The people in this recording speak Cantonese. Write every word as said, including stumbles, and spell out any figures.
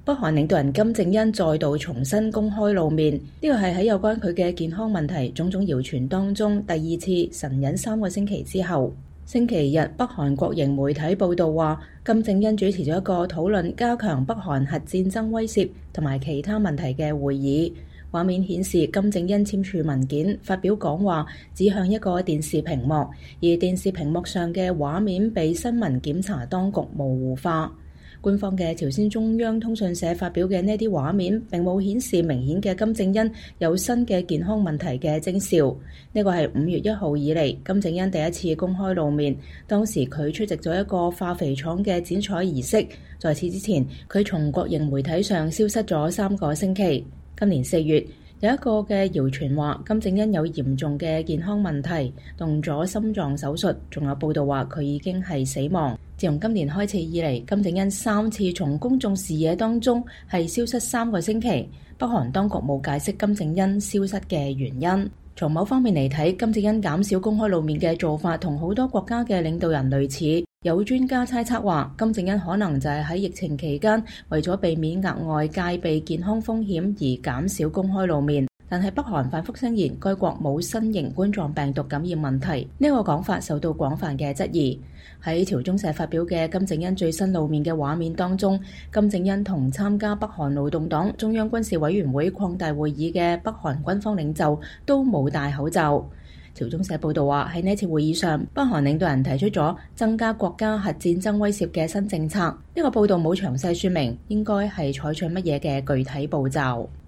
北韓領導人金正恩再度重新公開露面，呢個係喺有關佢嘅健康問題種種謠傳當中第二次神隱三個星期之後。星期日，北韓國營媒體報道話，金正恩主持咗一個討論加強北韓核戰爭威懾同埋其他問題嘅會議。畫面顯示金正恩簽署文件、發表講話，指向一個電視屏幕，而電視屏幕上嘅畫面被新聞檢查當局模糊化。官方嘅朝鮮中央通訊社發表嘅呢啲畫面並冇顯示明顯嘅金正恩有新嘅健康問題嘅徵兆。呢個係五月一號以嚟金正恩第一次公開露面，當時佢出席咗一個化肥廠嘅剪彩儀式。在此之前，佢從國營媒體上消失咗三個星期。今年四月，有一個嘅謠傳話金正恩有嚴重嘅健康問題，動咗心臟手術，仲有報道話佢已經係死亡。自從今年開始以嚟，金正恩三次從公眾視野當中係消失三個星期。北韓當局冇解釋金正恩消失嘅原因。從某方面嚟睇，金正恩減少公開露面嘅做法同好多國家嘅領導人類似。有專家猜測話，金正恩可能就係喺疫情期間為咗避免額外戒備健康風險而減少公開露面。但係北韓反覆聲言該國冇新型冠狀病毒感染問題，呢個講法受到廣泛嘅質疑。喺朝中社發表嘅金正恩最新露面嘅畫面當中，金正恩同參加北韓勞動黨中央軍事委員會擴大會議嘅北韓軍方領袖都冇戴口罩。朝中社報道話，喺呢次會議上，北韓領導人提出咗增加國家核戰爭威懾嘅新政策。呢個報道冇詳細說明應該係採取乜嘢嘅具體步驟。